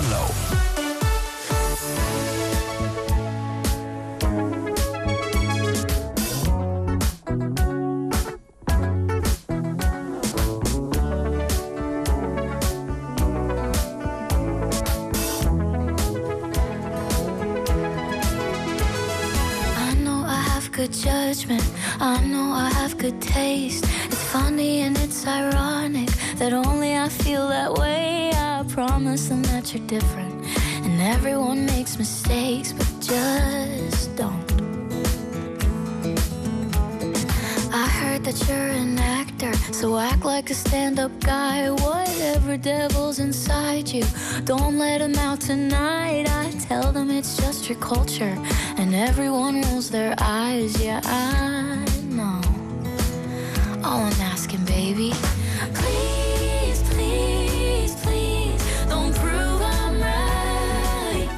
Venlo. Good judgment, I know I have good taste. It's funny and it's ironic that only I feel that way. I promise them that you're different, and everyone makes mistakes, but just don't. I heard that you're an actor, so act like a stand-up guy. Whatever devil's inside you, don't let him out tonight. I tell them it's just your culture, and everyone rolls their eyes. Yeah, I know. All I'm asking, baby, please, please, please, don't prove I'm right.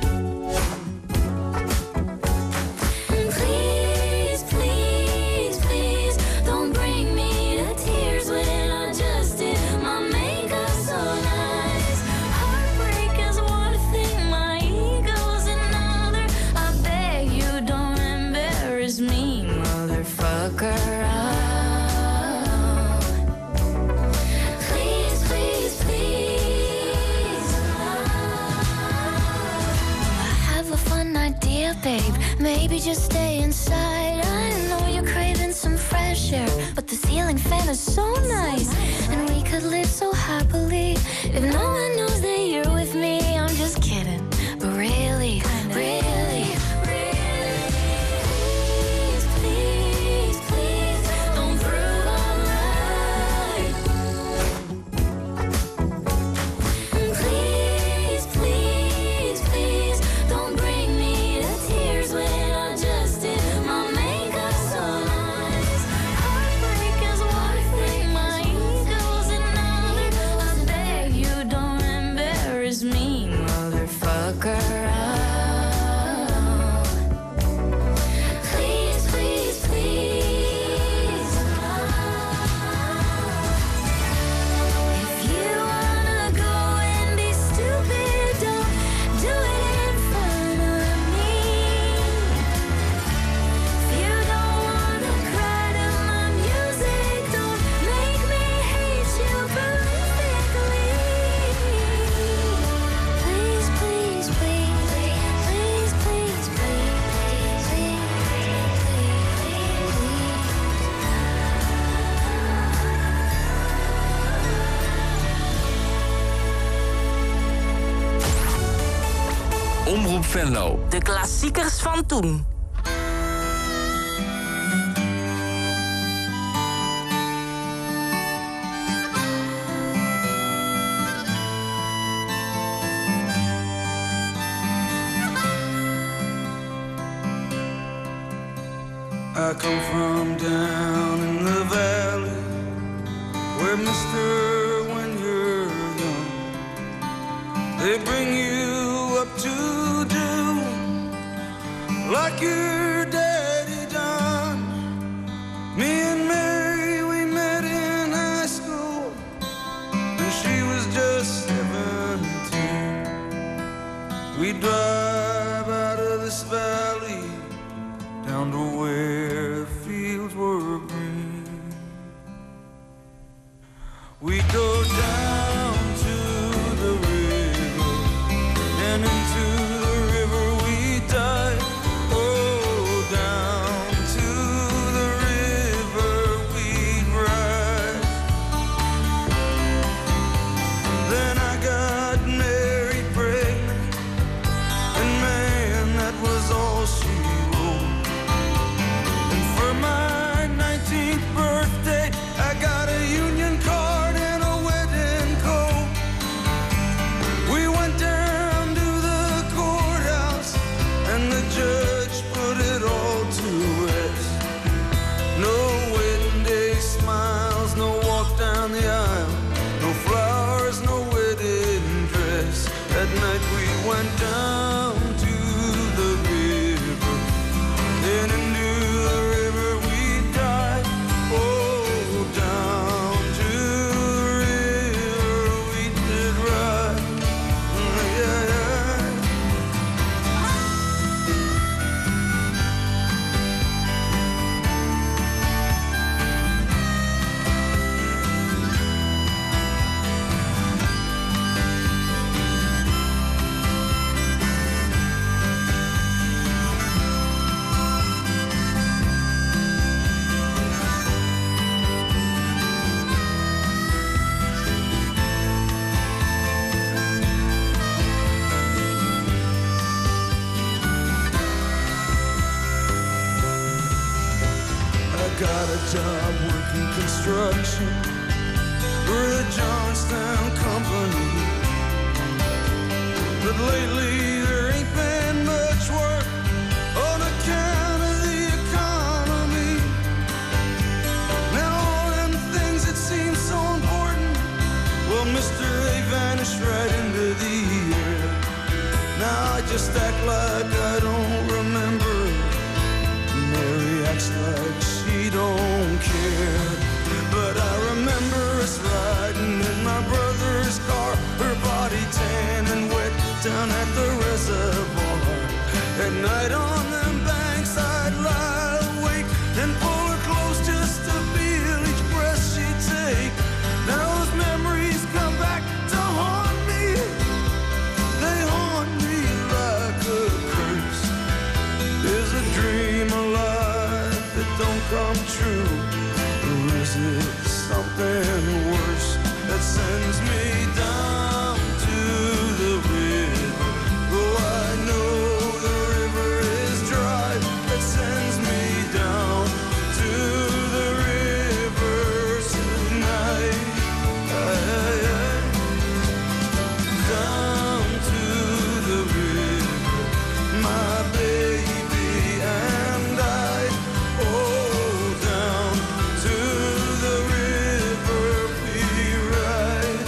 Please, please, please, don't bring me to tears when I just did my makeup so nice. Heartbreak is one thing, my ego's another. I beg you don't embarrass me, motherfucker. Please, please, please. I have a fun idea, babe. Maybe just stay inside. I know you're craving some fresh air, but the ceiling fan is so nice, and we could live so happily if no one knows that you're with me. I'm just kidding, but really, really, really, please, please, please, don't prove I'm right. Please, please, please, don't bring me to tears when I just did my makeup so nice. Heartbreak is one thing, my ego's another. I beg you don't embarrass me, motherfucker. Please, please, please. If you wanna go and be stupid, don't do it in front of me. If you don't wanna cry to my music, don't make me hate you perfectly. Please, please, please, please, please, please, please, Omroep Venlo. De klassiekers van toen. I come from down in the valley, where mister, when you're young, they bring you up to do like your daddy done. Me and Mary, we met in high school, and she was just 17. We drive out of this valley down to where fields were green. We go down to the river, and into the river we dive. Oh, down to the river we ride. Then I got Mary pregnant, and man, that was all she wrote. And for my 19th birthday, I got a union card and a wedding coat. We went down to the courthouse, and the judge put it all to rest. No wedding day smiles, no walk down the aisle, no flowers, no wedding dress. That night we went down to the river, then into the river we dive. Oh, down to the river we did ride. Yeah, yeah. job working construction for the Johnstown Company. But lately there ain't been much work on account of the economy. Now all them things that seem so important, well, mister, they vanish right into the air. Now I just act like I don't remember. Mary acts like she don't care. But I remember us riding in my brother's car, her body tan and wet down at the reservoir. At night on them banks I'd lie awake and pull her close just to feel each breath she'd take. Now those memories come back to haunt me. They haunt me like a curse. Is a dream alive that don't come true? Or is it something worse that sends me down to the river? Oh, I know the river is dry. That sends me down to the river tonight. Down to the river, my baby and I. Oh, down to the river we ride.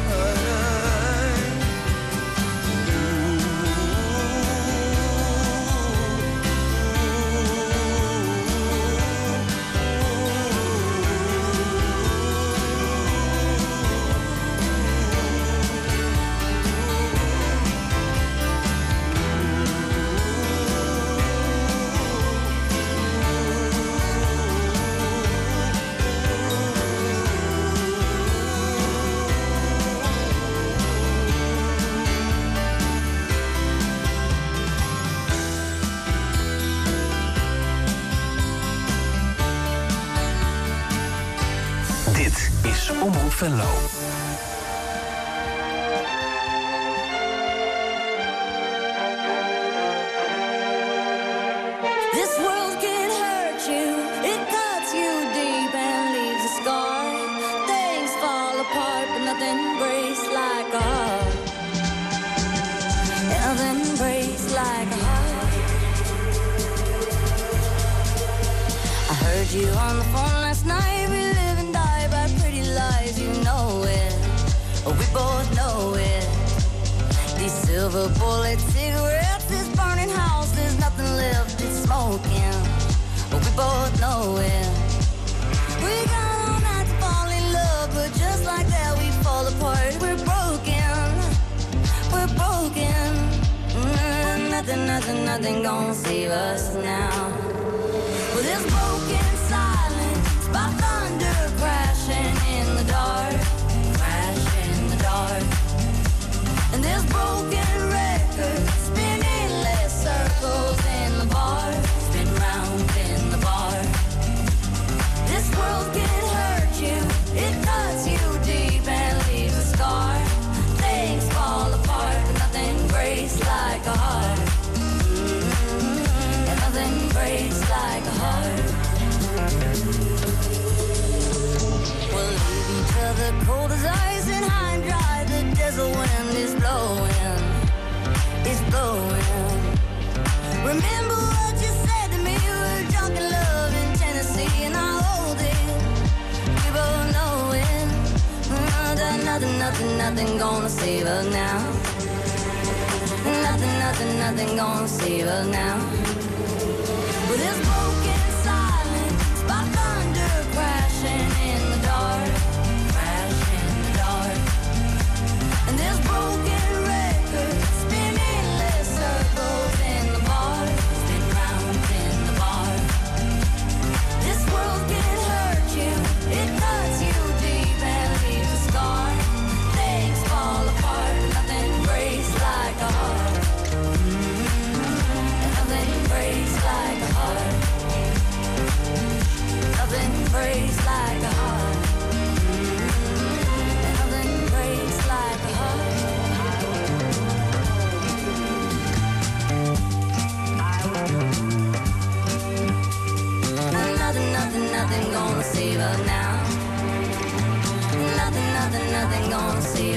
Dit is Omroep Venlo. This world can hurt you, it cuts you deep and leaves a scar. Things fall apart, but nothing breaks like a heart. Nothing breaks like a heart. I heard you on the phone last night. We live and die by pretty lies, you know it. We both know it. These silver bullet cigarettes, this burning house, there's nothing left, it's smoking. We both know it. We got all night to fall in love, but just like that we fall apart. We're broken, we're broken. Nothing gonna save us now. Well, this broken silence by thunder crashing in the dark, crashing in the dark. And this broken record spinning less circles in the bar, spin round in the bar. This world can hurt you, it cuts you deep and leaves a scar. Things fall apart, but nothing breaks like a heart. And nothing breaks like a heart. We'll leave each other cold as ice and high and dry. The desert wind is blowing, it's blowing. Remember what you said to me, we were drunk in love in Tennessee, and I hold it, we both know it. Nothing gonna save us now. Nothing gonna save us now. With this broken silence by thunder crashing in the dark, crashing in the dark. And this broken record spinning less circles in the bar, spin round in the bar. This world can hurt you, it cuts you deep and leaves a scar. Things fall apart, nothing breaks like a heart. Nothing breaks like a heart.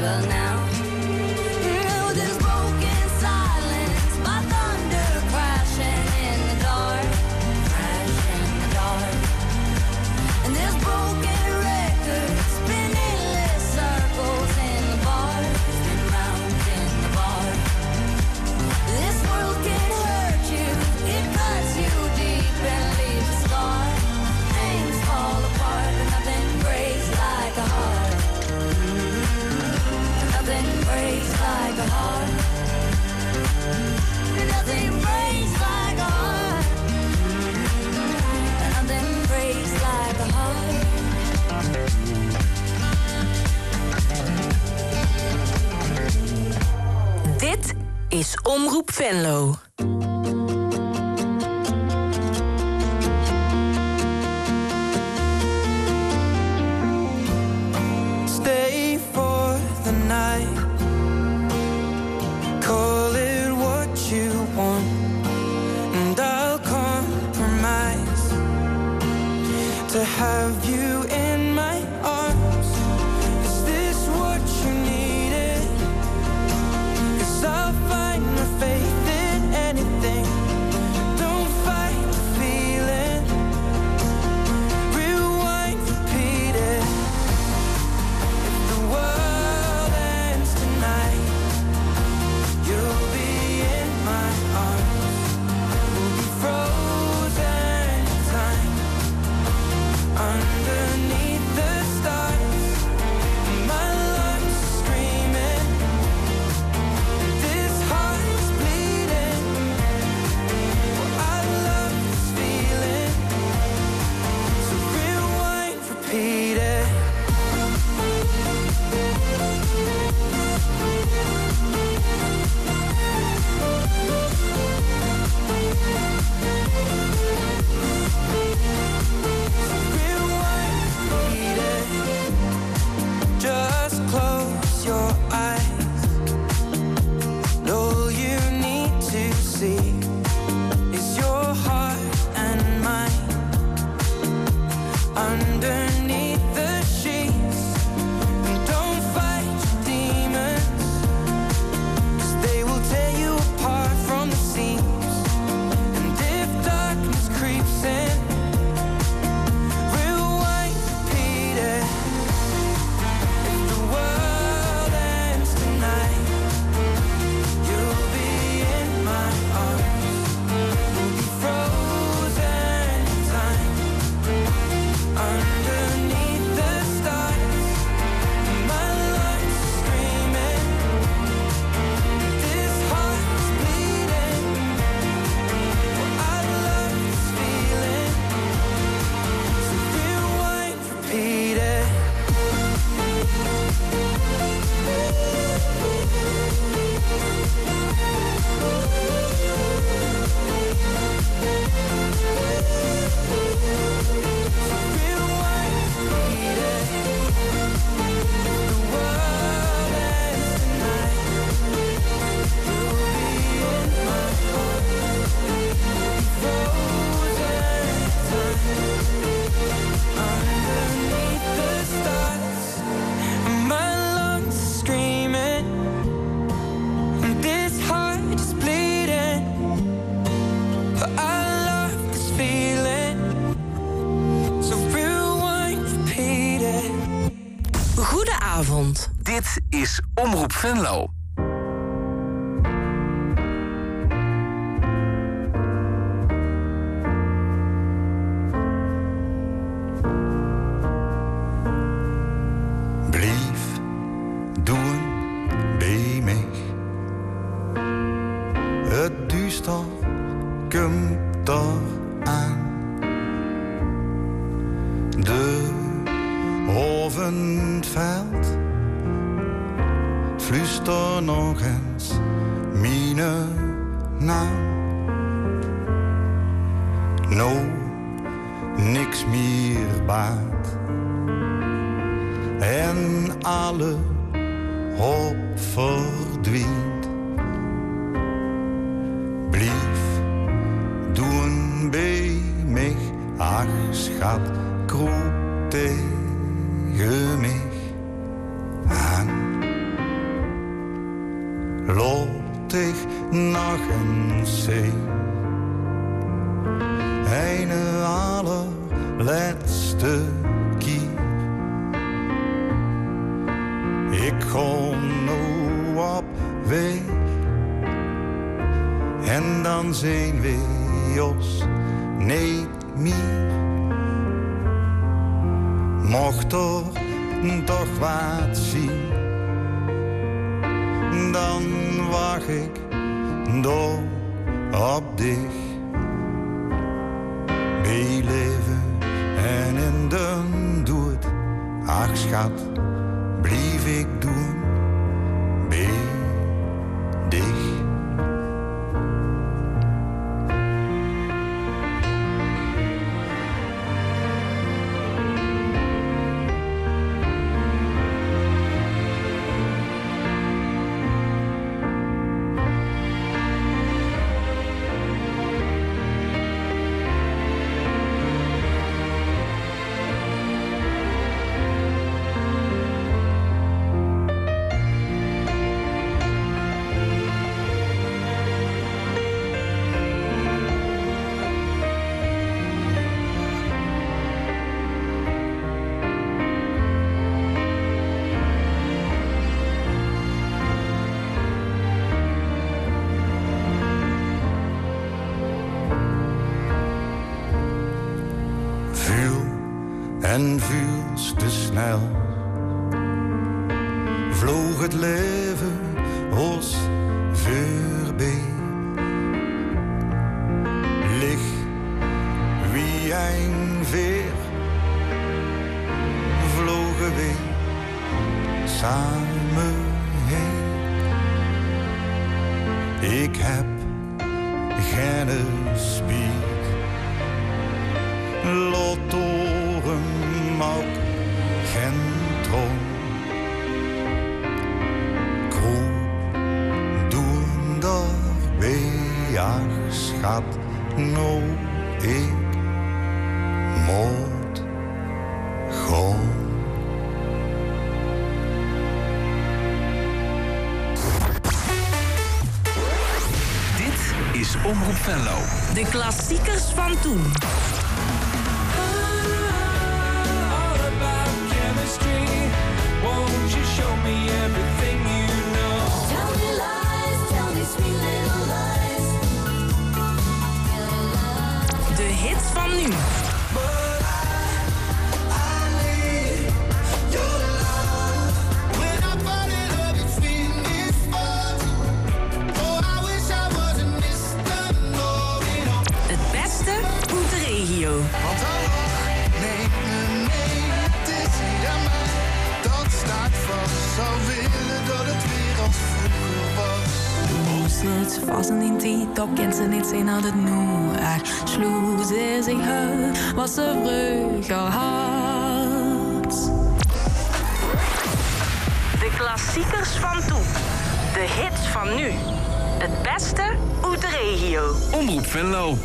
evil now. With this broken silence, my thunder crashing in the dark, crashing in the dark. And this broken record spinning little circles in the bar, spin round in the bar. This world can hurt you, it cuts you deep and leaves a scar. Things fall apart, but nothing breaks like a heart. Nothing breaks like a heart. Nothing breaks like a heart. Nothing breaks like a heart. Dit is Omroep Venlo. Stay for the night. Call it what you want, and I'll compromise to have you in my arms. Is this what you needed? 'Cause I'll find my faith in anything. Don't fight the feeling. Rewind, repeat it. If the world ends tonight, you'll be in my arms. We'll be frozen in time underneath the stars. My lungs are screaming, this heart is bleeding. Well, I love this feeling, so rewind, repeat it. Just close your eyes. All you need to see is your heart and mine underneath the sheets. And don't fight your demons, 'cause they will tear you apart from the seams. And if darkness creeps in, rewind, repeat it. If the world ends tonight, you'll be in my arms. We'll be frozen in time underneath the stars. My lungs are screaming, this heart is bleeding. Well, I love this feeling, so rewind, repeat it. Goedenavond. Dit is Omroep Venlo. Blijf doen bij mij. Het duister komt er aan. De oven valt. Fluister nog eens mijn naam. Nou, niks meer baat. En alle hoop verdwijnt. Blijf doen bij mij, ach schat, kroep tegen mij aan. ik nog eens zee. Eine allerlaatste keer. Ik kom nu op weg. En dan zijn we ons niet meer. Mocht er toch wat zien, dan wacht ik door op dich. Bij leven en in de dood, ach schat, blijf ik doen bij dich. En vuurs te snel vloog het leven ons voorbij. Licht wie een veer vlogen wij samen heen. Ik heb geen spiet, lotoren ook geen troon. Kroep doen daarbij, ach schat, nou ik moet gaan. Dit is Omroep Venlo. De klassiekers van toen. Won't you show me everything you know? Tell me lies, tell me sweet little lies. De hits van nu. But I need your love. When I fall in love, it's finished for. Oh, I wish I wasn't Mr. Know-it-all. Het beste uit de regio. Want nee, het is niet aan mij. Dat staat vast. Zou willen dat het weer als vroeger was. Huset fasen in tid, doch gänsen nicht sehen att det nu är slutet sig hör vad så brukar haft. De klassiekers van toen. De hits van nu. Het beste uit de regio. Omroep Venlo.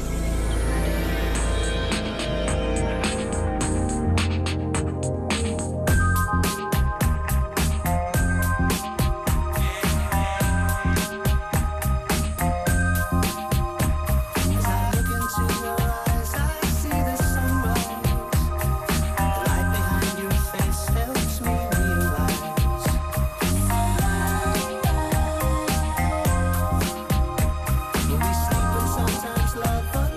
Sometimes love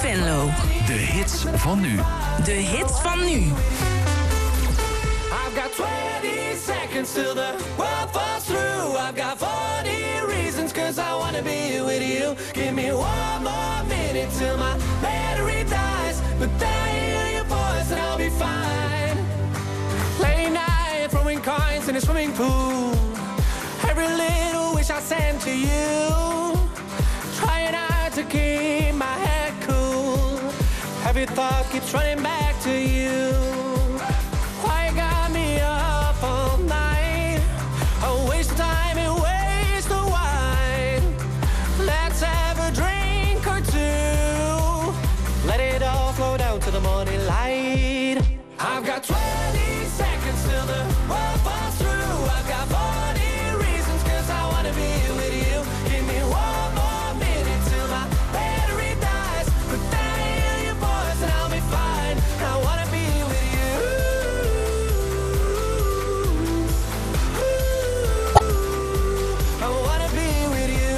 Venlo. De hits van nu. De hits van nu. I've got 20 seconds till the world falls through. I've got 40 reasons cause I wanna be with you. Give me one more minute till my battery dies. But then I hear your voice and I'll be fine. Late night throwing coins in a swimming pool. Every little wish I send to you. Trying hard to keep my head cool. Every thought keeps running back to you. Why you got me up all night? A waste of time and waste of wine. Let's have a drink or two. Let it all flow down to the morning light. I've got 20 seconds till the world falls through. I've got 40 reasons cause I wanna be with you. Give me one more minute till my battery dies. But then I hear your voice and I'll be fine. I wanna be with you. I wanna be with you.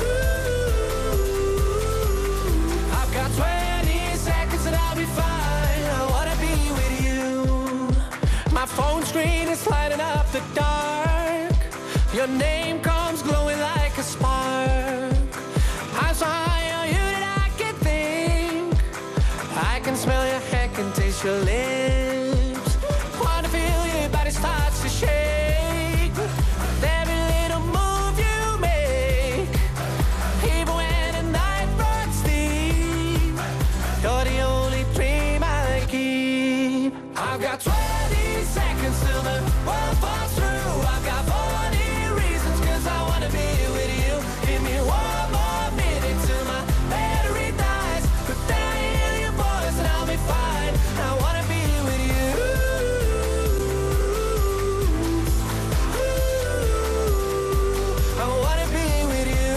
I've got 20 seconds and I'll be fine. I wanna be with you. My phone screen is lighting up the dark. Your name comes glowing like a spark. I'm so high on you that I can think. I can smell your hair, can taste your lips. Wanna feel your body starts to shake. Every little move you make. Even when the night runs deep. You're the only dream I keep. I've got 20 seconds till the world falls through. I've got 40 reasons cause I wanna be with you. Give me one more minute till my battery dies. But then I hear your voice and I'll be fine. I wanna be with you. I wanna be with you.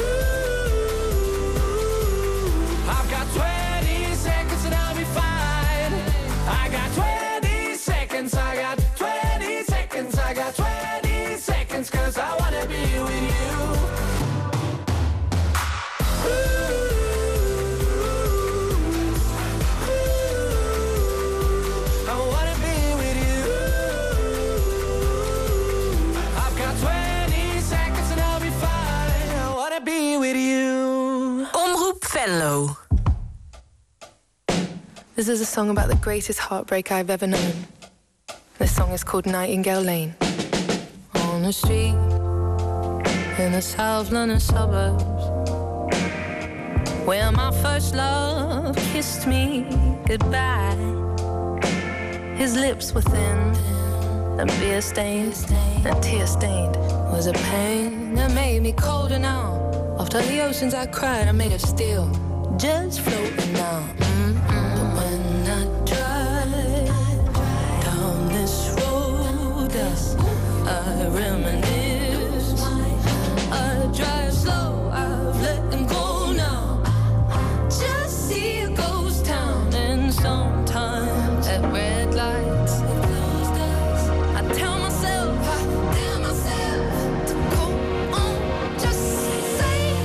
I've got 20 seconds and I'll be fine. I got 20 seconds, I got 20 seconds, I got 20 seconds, cause I wanna be with you. I wanna be with you. I've got 20 seconds and I'll be fine. I wanna be with you. Omroep Venlo. This is a song about the greatest heartbreak I've ever known. This song is called Nightingale Lane. On the street in the South London suburbs, where my first love kissed me goodbye. His lips were thin and beer stained and tear stained. Was a pain that made me colder now. After the oceans I cried, I made of steel, just floating now. But when I drive down this road, I reminisce. I drive slow, I've let him go now. Just see a ghost town, and sometimes at red lights I tell myself to go on, just say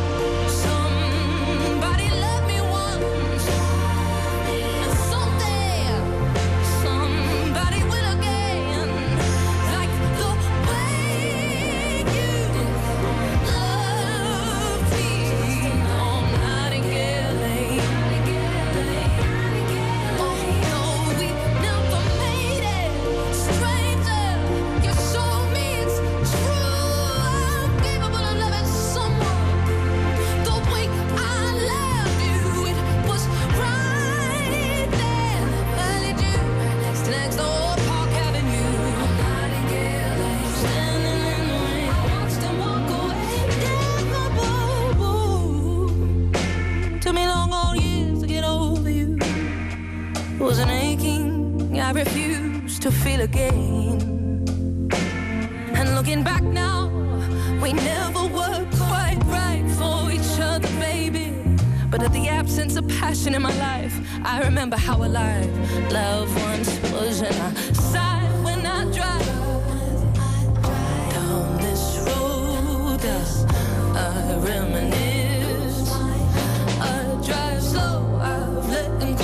somebody loved me once, and someday somebody will again, like the way you love me on Nightingale Lane. Oh no, we never made it, stranger. You showed me it's true. I'm capable of loving someone the way I loved you. It was right there. I led you right next to old Park Avenue. On Nightingale Lane, standing in the rain, I watched him walk away. Took me long old years to get over you. It was an aching I refused to feel again. And looking back now, we never were quite right for each other, baby. But at the absence of passion in my life, I remember how alive love once was. And I sigh when I drive down this road. I reminisce. I drive slow, I've let them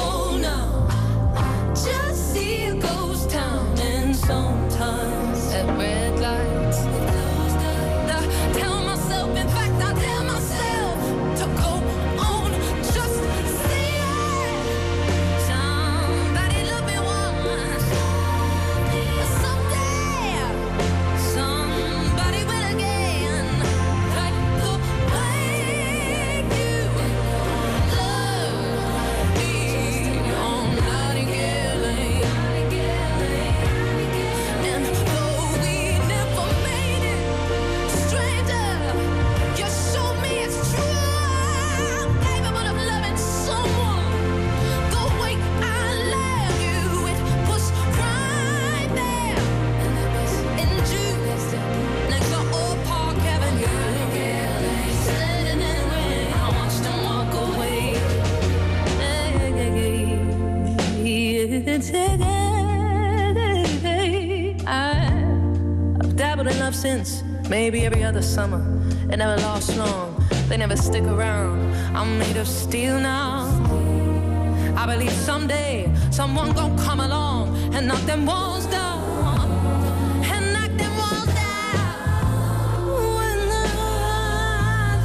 Dabbled in love since maybe every other summer. It never lasts long, they never stick around. I'm made of steel now. I believe someday someone gon' come along and knock them walls down. And knock them walls down. When the lights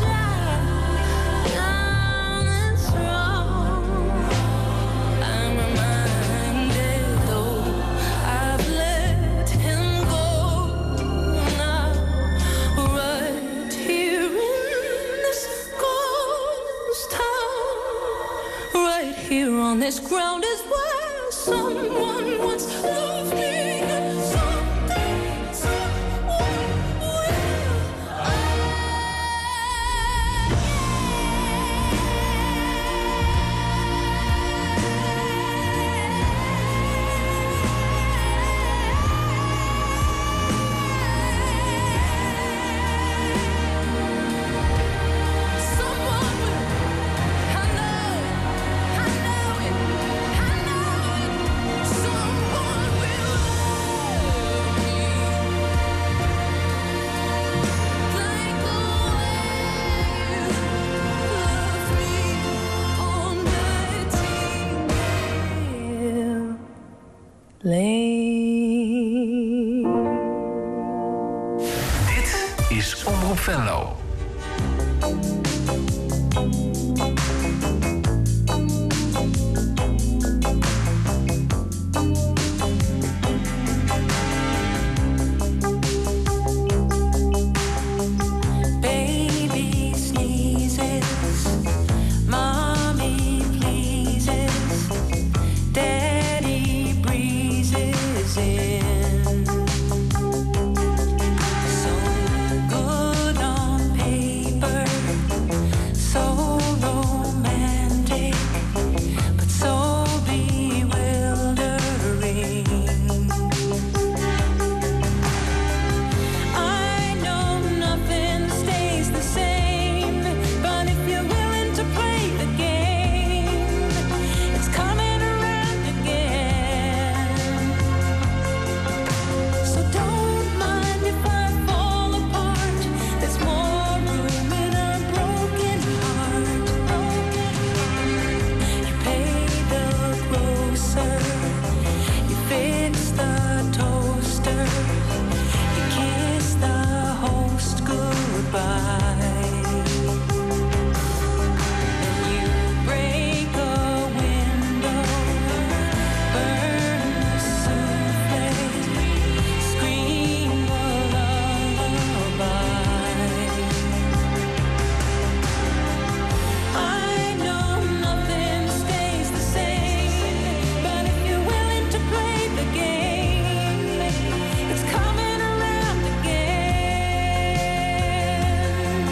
down this road, I'm reminded though I've let him go now. Right here in this ghost town, right here on this ground is where someone once loved me. And someday someone will. Someone will. I know it. Someone will love me like the way you love me on Nightingale Lane. Dit is Omroep Venlo. Baby sneezes, mommy pleases, daddy breezes in. So good on paper, so romantic, but so bewildering. I know nothing stays the same, but if you're willing to play the game, it's coming around again. So don't mind if I fall apart. There's more room in a broken heart. You pay the grocer, you fix the toaster, you kiss the host goodbye, and you break a window, burn the souffle, scream a lullaby. I know nothing stays the same, but if you're willing to play the game, it's coming around again.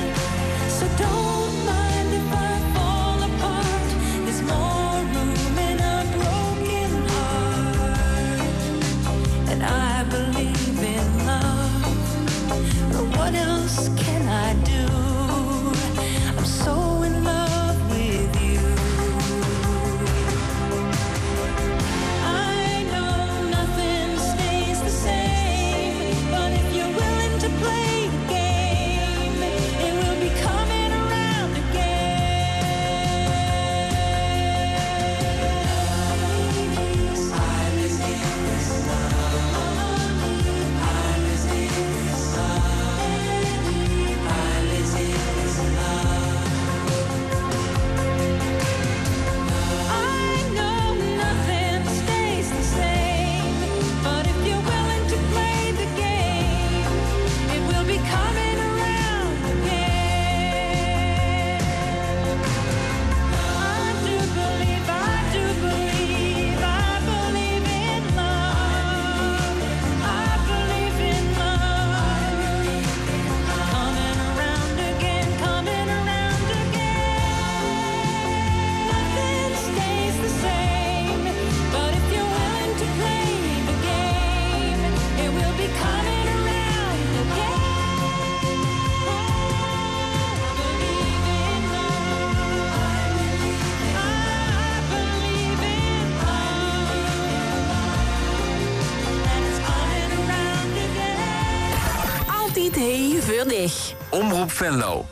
stevig. Omroep Venlo.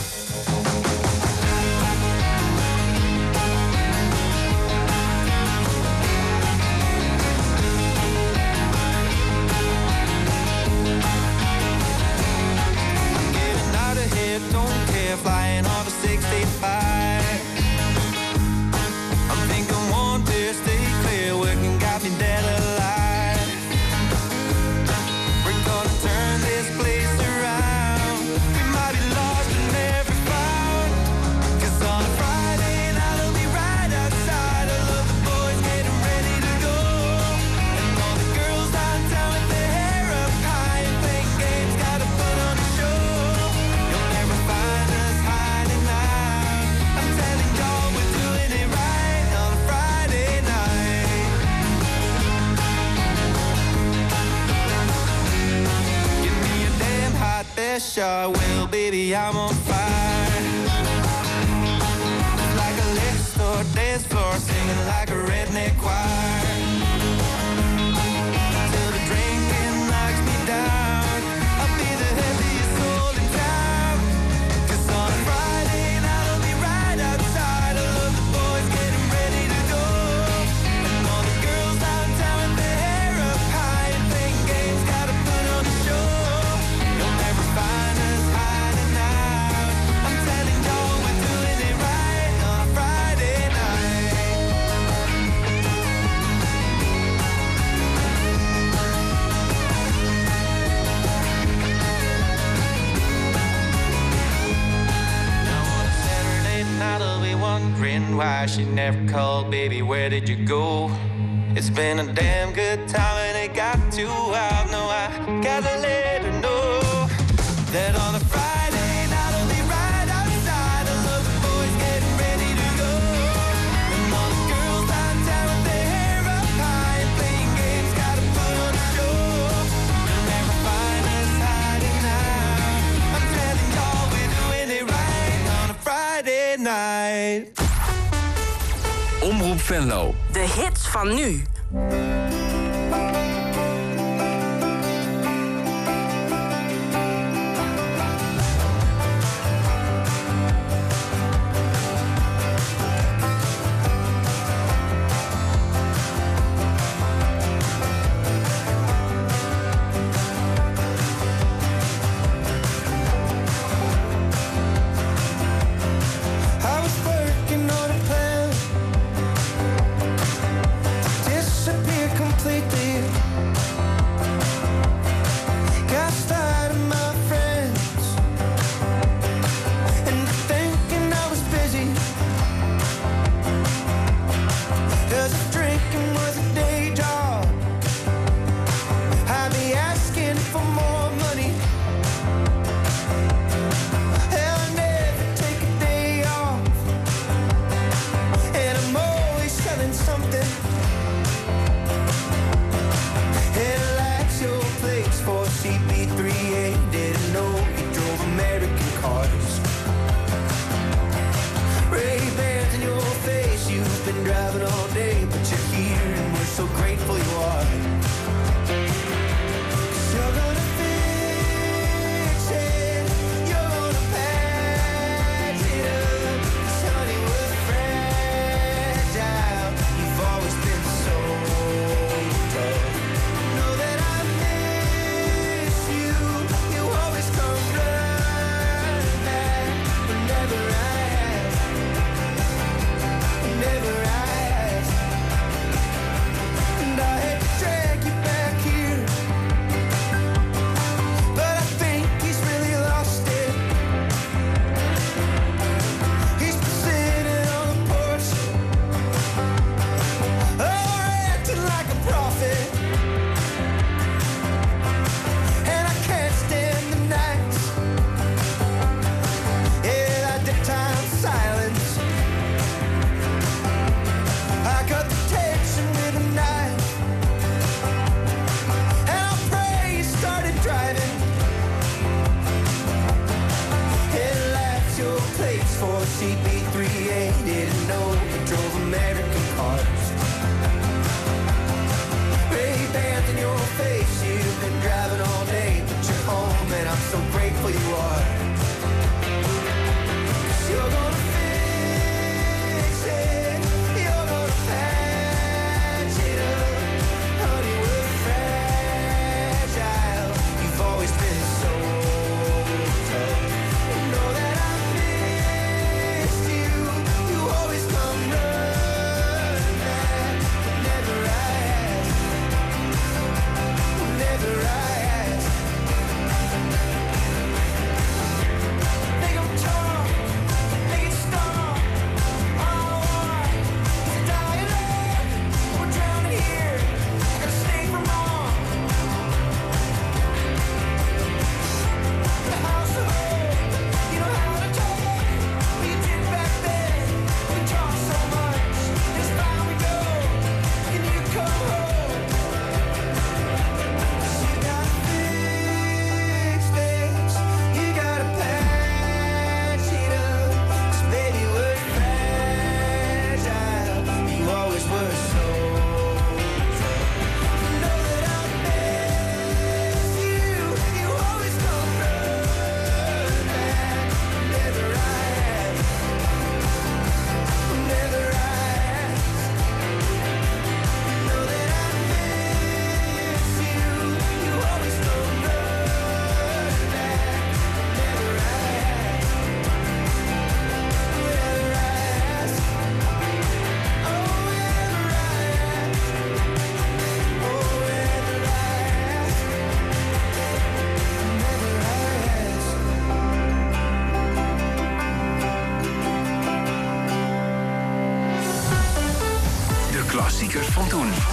Don't care, flying on the 65. I'm thinking one day, stay clear, working got me dead alive. We're gonna turn this place around. We might be lost and never found. 'Cause on a Friday night I'll be right outside. I love the boys getting ready to go. And all the girls downtown with their hair up high and playing games, gotta put on a show. Find us hiding out. I'm telling y'all we're doing it right on a Friday night. Give me a damn hot best shot. Well, baby, I'm on fire. Like a liquor store dance floor, singing like a redneck choir. Till the drinking knocks me down. I'll be the heaviest soul in town. On a Friday night I'll be right outside. I love the boys getting ready to go. And all the girls downtown with their hair up high and playing games, gotta put on a show. You'll never find us hiding out. I'm telling y'all we're doing it right on a Friday night. I'll be wondering why she never called, baby, where did you go? It's been a damn good time and it got too wild. No, I gotta let her know that on a Friday night I'll be right outside. I love the boys getting ready to go. And all the girls downtown with their hair up high and playing games, gotta put on a show. You'll never find us hiding out. I'm telling y'all we're doing it right on a Friday night. Omroep Venlo. De hits van nu. I was working on a plan to disappear completely. Got started my friends and thinking I was busy, 'cause if drinking was a day job, I'd be asking for more money. I'll never take a day off, and I'm always selling something. And like your place for CP3A, didn't know you drove American cars. Ray-Bans in your face, you've been driving all day, but you're here and we're so grateful you are. 'Cause you're gonna fix it, you're gonna patch it up. 'Cause honey, we're fragile, you've always been so tough. Know that I miss you, you always come running back. Whenever I ask, whenever I ask. And I hate to drag you back here, but I think he's really lost it. He's been sitting on the porch, acting like a prophet. And I can't stand the nights, yeah, that daytime silence. I cut the tension with a knife, and I pray you started driving. And left your place for CP3A, didn't know you drove American cars. Ray-Bans in your face, you've been driving all day, but you're home and I'm so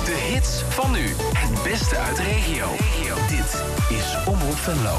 De hits van nu. Het beste uit de regio. Dit is Omroep Venlo.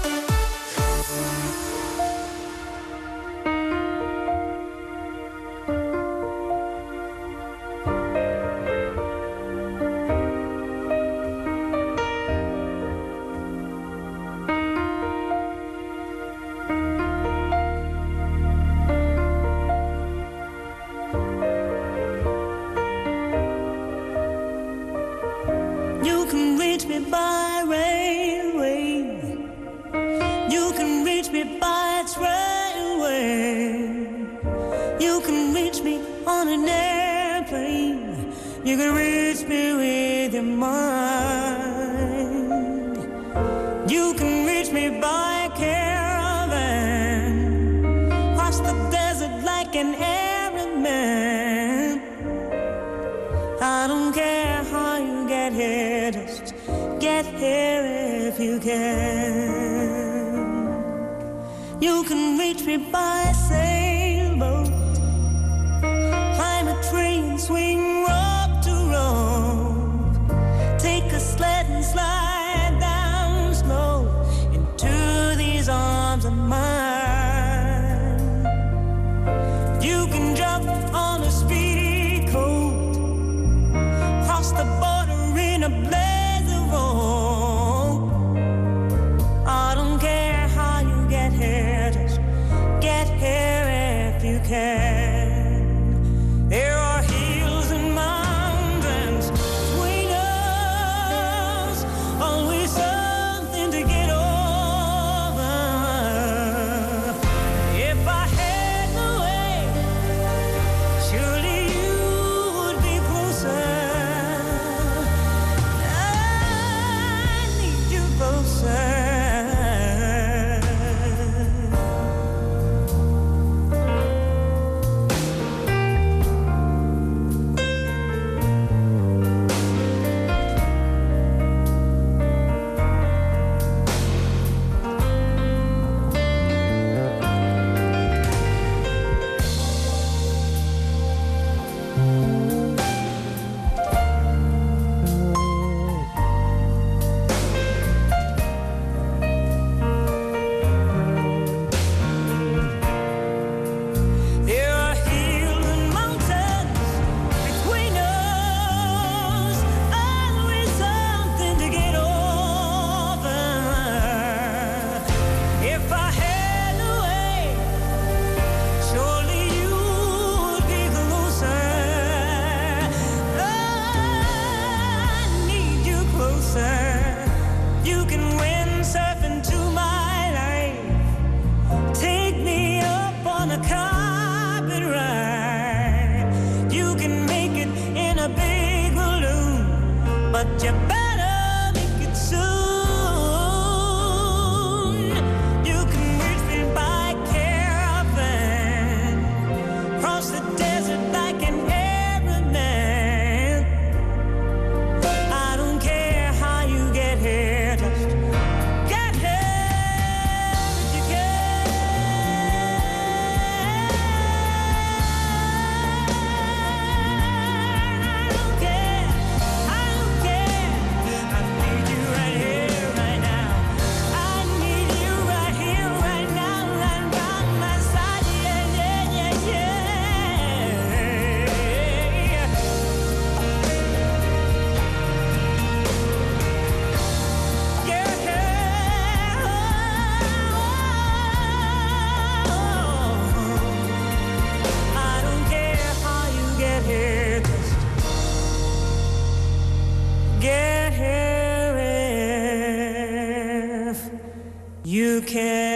You can.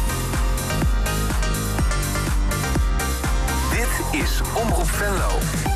Dit is Omroep Venlo.